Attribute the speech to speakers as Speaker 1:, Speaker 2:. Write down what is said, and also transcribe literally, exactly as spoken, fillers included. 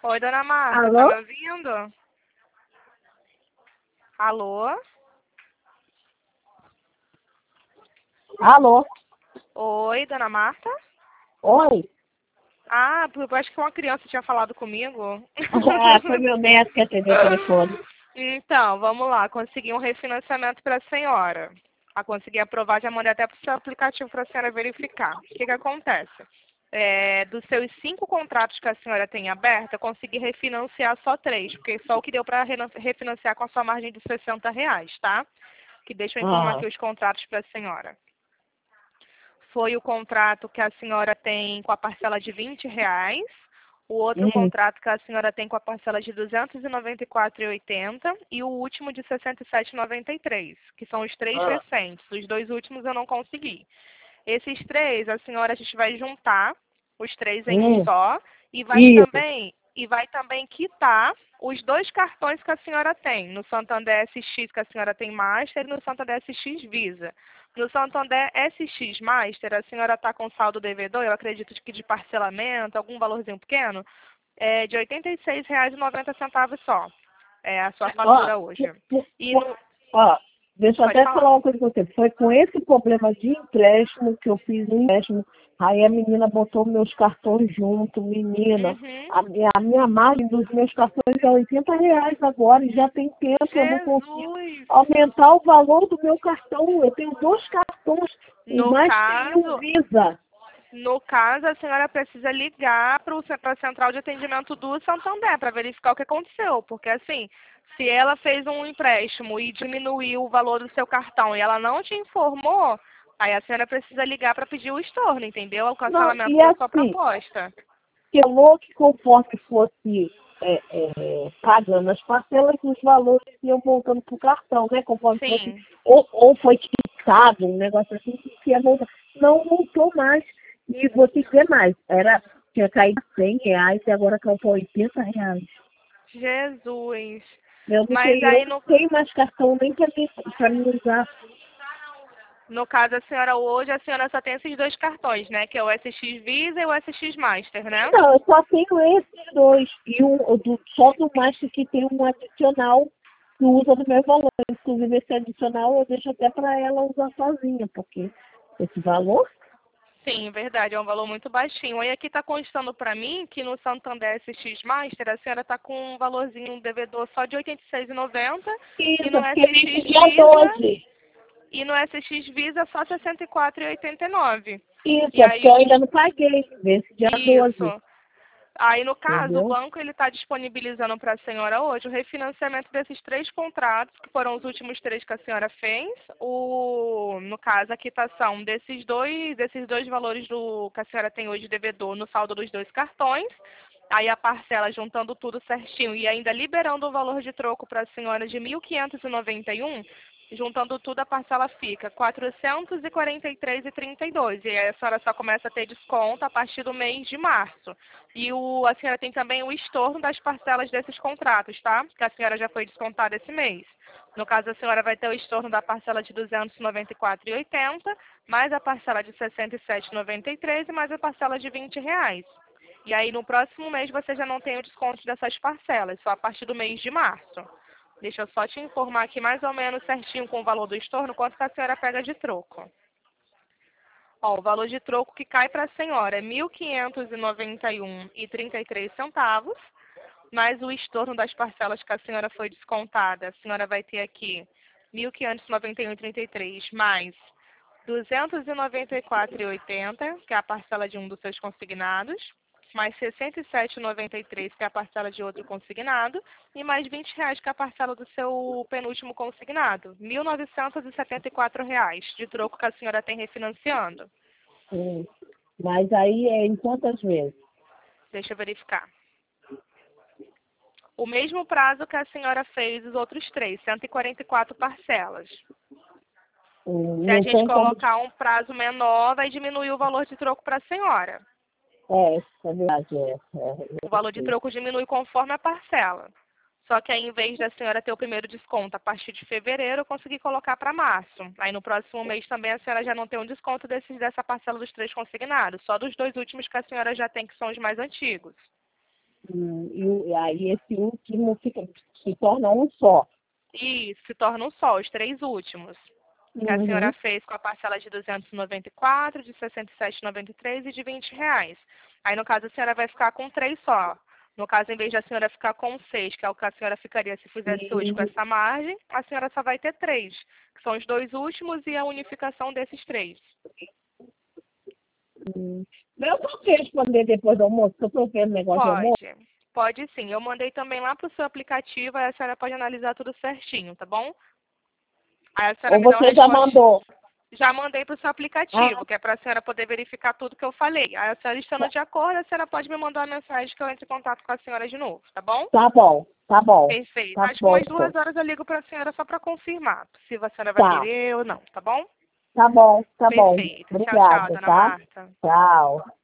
Speaker 1: Oi, dona Marta, tá
Speaker 2: Alô?
Speaker 1: me ouvindo? Alô?
Speaker 2: Alô?
Speaker 1: Oi, dona Marta?
Speaker 2: Oi?
Speaker 1: Ah, eu acho que uma criança tinha falado comigo.
Speaker 2: Ah, foi meu neto que atendeu o telefone.
Speaker 1: Então, vamos lá. Consegui um refinanciamento para a senhora. A conseguir aprovar, já mandei até para o seu aplicativo para a senhora verificar. O que que acontece? É, dos seus cinco contratos que a senhora tem aberto, eu consegui refinanciar só três, porque só o que deu para refinanciar com a sua margem de sessenta reais, tá? Que deixa eu informar
Speaker 2: Ah,
Speaker 1: aqui os contratos para a senhora. Foi o contrato que a senhora tem com a parcela de vinte reais, o outro
Speaker 2: hum,
Speaker 1: contrato que a senhora tem com a parcela de duzentos e noventa e quatro reais e oitenta centavos e o último de sessenta e sete reais e noventa e três centavos, que são os três
Speaker 2: ah,
Speaker 1: recentes. Os dois últimos eu não consegui. Esses três, a senhora, a gente vai juntar os três em um
Speaker 2: hum,
Speaker 1: só e vai
Speaker 2: isso.
Speaker 1: também e vai também quitar os dois cartões que a senhora tem, no Santander S X que a senhora tem Master e no Santander S X Visa. No Santander S X Master, a senhora está com saldo devedor, eu acredito que de parcelamento, algum valorzinho pequeno, é de oitenta e seis reais e noventa centavos só. É a sua
Speaker 2: Ó,
Speaker 1: fatura hoje.
Speaker 2: pu- pu-
Speaker 1: E
Speaker 2: pu-
Speaker 1: no...
Speaker 2: ó, deixa eu
Speaker 1: Pode
Speaker 2: até
Speaker 1: falar.
Speaker 2: falar uma coisa com você. Foi com esse problema de empréstimo que eu fiz um empréstimo. Aí a menina botou meus cartões junto, menina.
Speaker 1: Uhum.
Speaker 2: A minha, a minha margem dos meus cartões é oitenta reais agora e já tem tempo, eu não consigo
Speaker 1: Jesus!
Speaker 2: aumentar o valor do meu cartão. Eu tenho dois cartões, o
Speaker 1: No
Speaker 2: Master e o
Speaker 1: caso,
Speaker 2: Visa.
Speaker 1: no caso, a senhora precisa ligar para a central de atendimento do Santander para verificar o que aconteceu. Porque, assim, se ela fez um empréstimo e diminuiu o valor do seu cartão e ela não te informou, aí a senhora precisa ligar para pedir o estorno, entendeu? O
Speaker 2: Não,
Speaker 1: cancelamento
Speaker 2: e
Speaker 1: da sua
Speaker 2: assim,
Speaker 1: proposta.
Speaker 2: falou que conforme fosse é, é, pagando as parcelas, os valores iam voltando para o cartão, né? Conforme fosse,
Speaker 1: Sim.
Speaker 2: ou, ou foi quitado, um negócio assim, que ia voltar. Não voltou mais. E vou te dizer mais, era, tinha caído cem reais e agora caiu para oitenta reais.
Speaker 1: Jesus.
Speaker 2: Eu não
Speaker 1: Mas
Speaker 2: tenho, eu
Speaker 1: aí,
Speaker 2: não
Speaker 1: no,
Speaker 2: tenho mais cartão nem para mim, para mim usar.
Speaker 1: no caso, a senhora hoje, a senhora só tem esses dois cartões, né? Que é o S X Visa e o S X Master, né?
Speaker 2: Não, eu só tenho esses dois. E um, o do, só do Master que tem um adicional que usa do meu valor. Inclusive, esse adicional eu deixo até para ela usar sozinha, porque esse valor.
Speaker 1: Sim, verdade, é um valor muito baixinho. Aí aqui está constando para mim que no Santander S X Master a senhora está com um valorzinho, um devedor só de oitenta e seis reais e noventa centavos e
Speaker 2: Isso,
Speaker 1: no
Speaker 2: porque vem
Speaker 1: S X
Speaker 2: dia
Speaker 1: Visa
Speaker 2: doze.
Speaker 1: e no S X Visa só sessenta e quatro reais e oitenta e nove centavos.
Speaker 2: Isso,
Speaker 1: E
Speaker 2: é porque
Speaker 1: aí
Speaker 2: eu
Speaker 1: o
Speaker 2: ainda não paguei. Vence dia doze.
Speaker 1: isso. Aí, no caso, o
Speaker 2: Entendeu?
Speaker 1: banco ele está disponibilizando para a senhora hoje o refinanciamento desses três contratos, que foram os últimos três que a senhora fez. O, no caso, a quitação desses dois, desses dois valores do que a senhora tem hoje de devedor no saldo dos dois cartões. Aí a parcela juntando tudo certinho e ainda liberando o valor de troco para a senhora de mil quinhentos e noventa e um, juntando tudo a parcela fica quatrocentos e quarenta e três reais e trinta e dois. E aí a senhora só começa a ter desconto a partir do mês de março. E o, a senhora tem também o estorno das parcelas desses contratos, tá? Que a senhora já foi descontada esse mês. No caso, a senhora vai ter o estorno da parcela de duzentos e noventa e quatro reais e oitenta centavos, mais a parcela de sessenta e sete reais e noventa e três centavos e mais a parcela de vinte reais. E aí, no próximo mês, você já não tem o desconto dessas parcelas, só a partir do mês de março. Deixa eu só te informar aqui mais ou menos certinho com o valor do estorno, quanto que a senhora pega de troco. Ó, o valor de troco que cai para a senhora é mil quinhentos e noventa e um reais e trinta e três centavos, mais o estorno das parcelas que a senhora foi descontada. A senhora vai ter aqui mil quinhentos e noventa e um reais e trinta e três centavos mais duzentos e noventa e quatro reais e oitenta centavos, que é a parcela de um dos seus consignados, mais sessenta e sete reais e noventa e três centavos, que é a parcela de outro consignado, e mais vinte reais, que é a parcela do seu penúltimo consignado. mil novecentos e setenta e quatro reais de troco que a senhora tem refinanciando.
Speaker 2: Hum. Mas aí é em quantas vezes?
Speaker 1: Deixa eu verificar. O mesmo prazo que a senhora fez os outros três, cento e quarenta e quatro parcelas.
Speaker 2: Hum,
Speaker 1: Se a
Speaker 2: Não
Speaker 1: gente
Speaker 2: tem como.
Speaker 1: colocar um prazo menor, vai diminuir o valor de troco para a senhora.
Speaker 2: É, é verdade. É, é,
Speaker 1: O
Speaker 2: eu
Speaker 1: valor de
Speaker 2: sei.
Speaker 1: troco diminui conforme a parcela. Só que aí, em vez da senhora ter o primeiro desconto a partir de fevereiro, eu consegui colocar para março. Aí no próximo mês também a senhora já não tem um desconto desses, dessa parcela dos três consignados, só dos dois últimos que a senhora já tem, que são os mais antigos.
Speaker 2: Hum, e, o- e aí esse último fica, se torna um só.
Speaker 1: Isso, se torna um só, os três últimos. Que a senhora
Speaker 2: Uhum.
Speaker 1: fez com a parcela de duzentos e noventa e quatro, de sessenta e sete reais e noventa e três e de vinte reais. Aí, no caso, a senhora vai ficar com três só. No caso, em vez de a senhora ficar com seis, que é o que a senhora ficaria se fizesse hoje com
Speaker 2: E,
Speaker 1: essa margem, a senhora só vai ter três, que são os dois últimos e a unificação desses três.
Speaker 2: hum, eu posso responder depois do almoço, que eu estou vendo negócio de almoço.
Speaker 1: Pode, pode sim. Eu mandei também lá para o seu aplicativo, aí a senhora pode analisar tudo certinho, tá bom? Aí a senhora
Speaker 2: Ou
Speaker 1: me dá uma
Speaker 2: você já
Speaker 1: resposta.
Speaker 2: mandou?
Speaker 1: Já mandei para o seu aplicativo,
Speaker 2: Ah,
Speaker 1: que é para a senhora poder verificar tudo que eu falei. Aí a senhora estando
Speaker 2: tá,
Speaker 1: de acordo, a senhora pode me mandar uma mensagem que eu entre em contato com a senhora de novo, tá bom?
Speaker 2: tá bom, tá bom.
Speaker 1: Perfeito.
Speaker 2: Tá
Speaker 1: Acho que
Speaker 2: bom,
Speaker 1: umas
Speaker 2: então.
Speaker 1: duas horas eu ligo para a senhora só para confirmar se a senhora vai
Speaker 2: Tá,
Speaker 1: querer ou não, tá bom?
Speaker 2: tá bom, tá bom.
Speaker 1: Perfeito. Tchau, tchau,
Speaker 2: Obrigada,
Speaker 1: dona
Speaker 2: tá?
Speaker 1: Marta.
Speaker 2: Tchau.